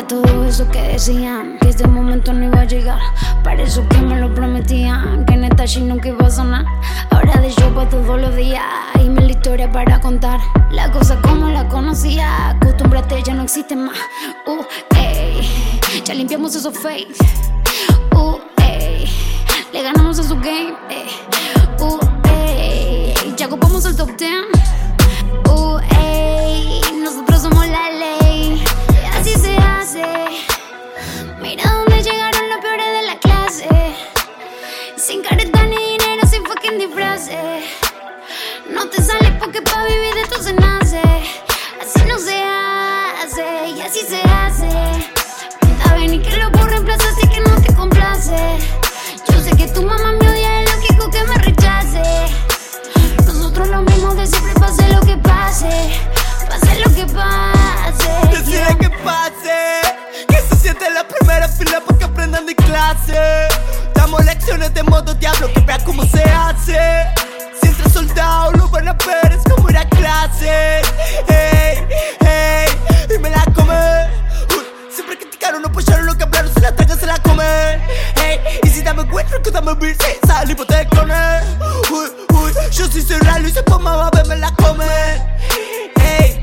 Era todo eso que decían, que este momento no iba a llegar. Para eso que me lo prometían, que neta shit nunca iba a sonar. Ahora de show pa' todos los días, y me la historia para contar. La cosa como la conocía, acostúmbrate, ya no existe más. Ey, ya limpiamos esos fakes. Ey, le ganamos a su game. Ey, ya ocupamos el top 10. Ey, nosotros somos la ley. Así se hace. Mira dónde llegaron los peores de la clase. Sin careta ni dinero, sin fucking disfraces. No te sales porque pa' vivir de esto se nace. Así no se hace, y así se hace. Está bien y que lo puedo reemplazar, así que no te complace. Yo sé que tu mamá me odia, es lógico que me rechace. Nosotros lo mismo de siempre, pase lo que pase. Pase lo que pase. Decide que pase, que se siente en la primera fila para que aprendan de clase. Damos lecciones de modo diablo, que vean cómo se hace. Si entra soldado lo van a ver, es como ir a clase. Hey, hey, y me la come. Siempre criticaron, no apoyaron lo que hablaron, se la tragan, se la comen. Hey, y si dame encuentro, que dame bir, sí, salimos de clones. Yo sí soy real y se mamá, me la comen. Hey,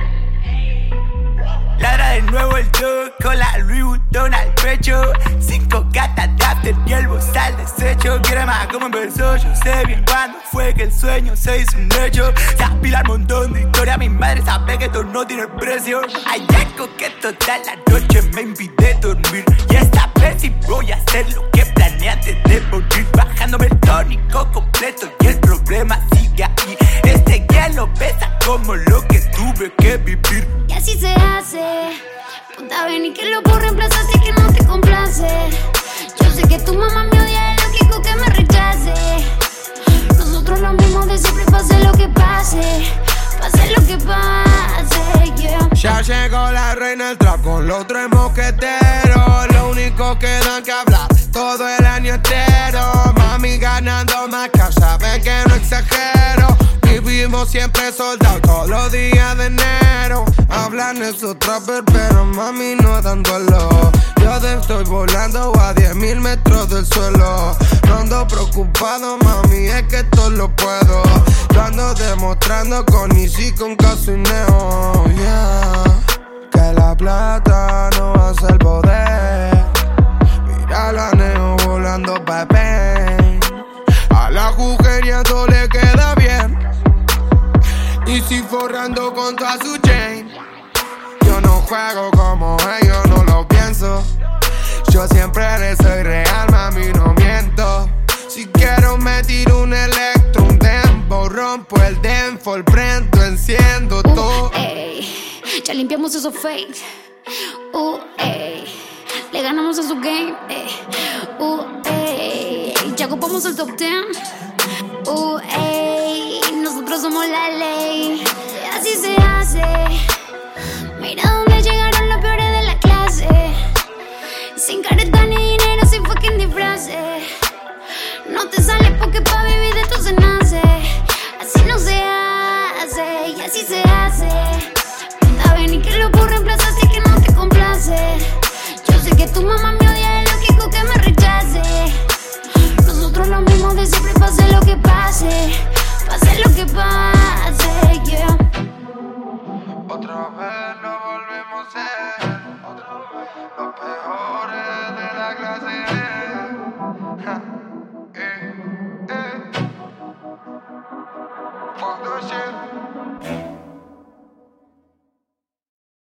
ladra de nuevo el dog con la Louis Vuitton al pecho. 5 gatas de after y el bozal deshecho. Quiere más como en verso, yo sé bien cuándo fue que el sueño se hizo un hecho. Se apila un montón de historia, mi madre sabe que esto no tiene precio. Hay algo que toda la noche me impide dormir, y esta vez sí voy a hacer lo que planeé antes de morir. Bajándome el tónico completo y el problema sigue ahí. Este hielo pesa como lo que tuve que vivir. Y así se hace. Puta, ven y que lo puedo reemplazar, así que no te complace. Yo sé que tu mamá me odia, es lógico que me rechace. Nosotros lo mismo de siempre, pase lo que pase. Pase lo que pase, yeah. Ya llegó la reina del trap con los 3 mosqueteros. Lo único que dan que hablar todo el año entero. Mami ganando más que saben que no exagero. Vivimos siempre soldados todos los días de enero. Hablan esos trappers pero mami no dan duelo. Yo estoy volando a 10.000 metros del suelo. No ando preocupado mami, es que todo lo puedo. Yo ando demostrando con Easy, con Caso y Neo, yeah. Que la plata no hace el poder. Mira la Neo volando papel. A la juguería todo le queda bien. Y si forrando con toda su chain. Yo no juego como ellos, no lo pienso. Yo siempre le soy real, mami, no miento. Si quiero me tiro un electro, un dembow, rompo el denfol, prendo, enciendo todo. Ey, ya limpiamos esos fakes. Ey, le ganamos a su game. Ey, ya ocupamos el top 10. Ey, nosotros somos la ley. Así se hace. Mira dónde llegaron los peores de la clase. Sin careta ni dinero, sin fucking disfraces. No te sales porque pa' vivir de esto se nace. Así no se hace, y así se hace. Está bien y que lo puedo reemplazar, así que no te complace. Yo sé que tu mamá me odia, es lógico que me rechace. Nosotros lo mismo de siempre, pase lo que pase. Pase lo que pase, yeah. Otra vez lo volvemos a ser. Los peores de la clase.